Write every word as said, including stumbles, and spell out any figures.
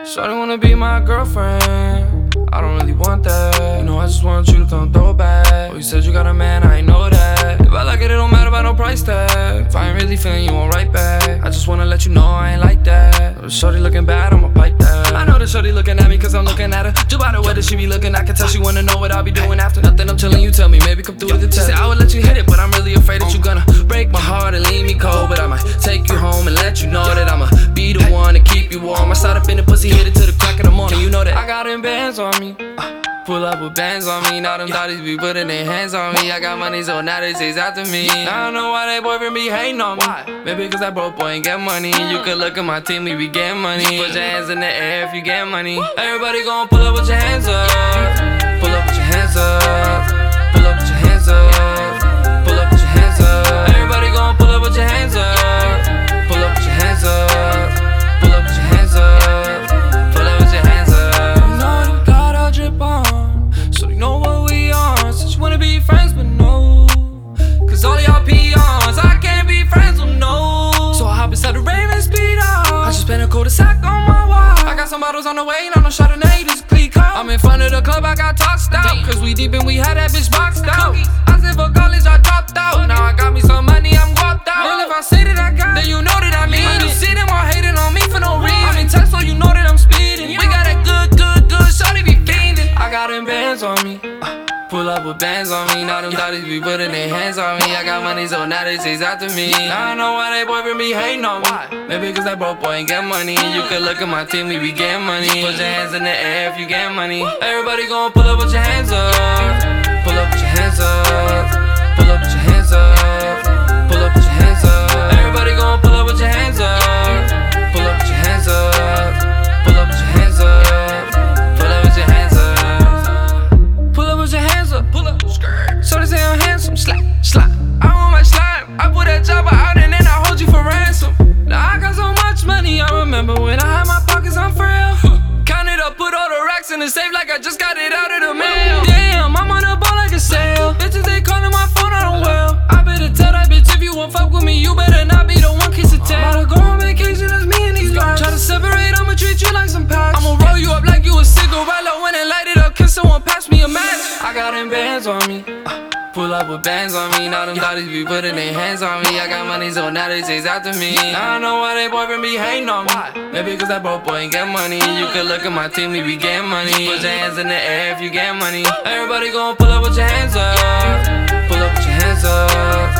Shawty wanna be my girlfriend, I don't really want that. You know I just want you to come throw it back. Oh, you said you got a man, I ain't know that. If I like it, it don't matter about no price tag. If I ain't really feeling you, won't write back. I just wanna let you know I ain't like that. If the shorty looking bad, I'ma bite that. I know the shorty looking at me cause I'm looking at her. Just by the way that she be looking, I can tell she wanna know what I'll be doing after. Nothing I'm telling you, tell me, maybe come through with the test. She said I would let you hit it, but I'm really afraid that you gonna break my heart and leave me cold. But I might take you home and let you know that I'ma be the one to keep you warm. I start up in the pussy, hit it to the crack in the morning. You know that I got them bands on me, uh, pull up with bands on me. Now them thotties be putting their hands on me. I got money, so now they chase after me. I don't know why they boyfriend be hating on me. Maybe cause that broke boy ain't get money. You could look at my team, we be getting money. Put your hands in the air if you get money. Everybody gon' pull up with your hands up. Pull up with your hands up. Pull up with your hands up. Pull up with your hands up. Everybody gon' pull up with your hands up. Pull up with your hands up. Pull up with your hands up. Pull up with your hands up. You know you got a drip on, so you know what we on. Since you wanna be friends, but no, cause all y'all peons, I can't be friends with no. So I hop inside the Raven speed up. I just spent a cul-de-sac on my wall. I got some bottles on the way, and I'm no Chardonnay, this clique up. I'm in front of the club, I got tossed out, cause we deep and we had that bitch boxed out. I said for college, I dropped out. Now I got me some money, I'm guapped out. Well, if I say that I got, then you know that I mean it. You see them all hating on me for no reason. I'm in text, so you know that I'm speeding. We got that good, good, good, shawty be fiending. I got them bands on me, uh, pull up with bands on me. Now them thotties be putting their hands on me. I got money, so now they chase after me. I don't know why they boyfriend be hating on me. Maybe cause that broke boy ain't get money. You could look at my team, we be getting money. Put your hands in the air if you get money. Everybody gon' pull up with your hands up. Pull up with your hands up. Pull up with your hands up. Pull up with your hands up. Everybody gon' pull up with your hands up. Pull up with your hands up. Pull up with your hands up. Pull up with your hands up. Pull up with your hands up. Pull up. So they say I'm handsome. Slap, slap. I want my slime. I put that jabber out and then I hold you for ransom. Now I got so much money. I remember when I had my pockets on frail. Count it up, put all the racks in the safe like I just got it out of the mail. Damn, I'm on the ball like a sail. Bitches they calling my phone, I don't well. I better tell that bitch if you won't fuck with me, you better not be the one kiss a tail. About to go on vacation, it's me and these guys. Try to separate, I'ma treat you like some packs. I'ma roll you up like you a cigarette, when and light it up, kiss someone, pass me a match. I got them bands on me, uh, pull up with bands on me. Now them thotties be putting their hands on me. I got money, so now they chase after me. I don't know why they boyfriend be hating on me. Maybe cause that broke boy ain't get money. You could look at my team, we be getting money. Put your hands in the air if you get money. Everybody gon' pull up with your hands up. Pull up with your hands up.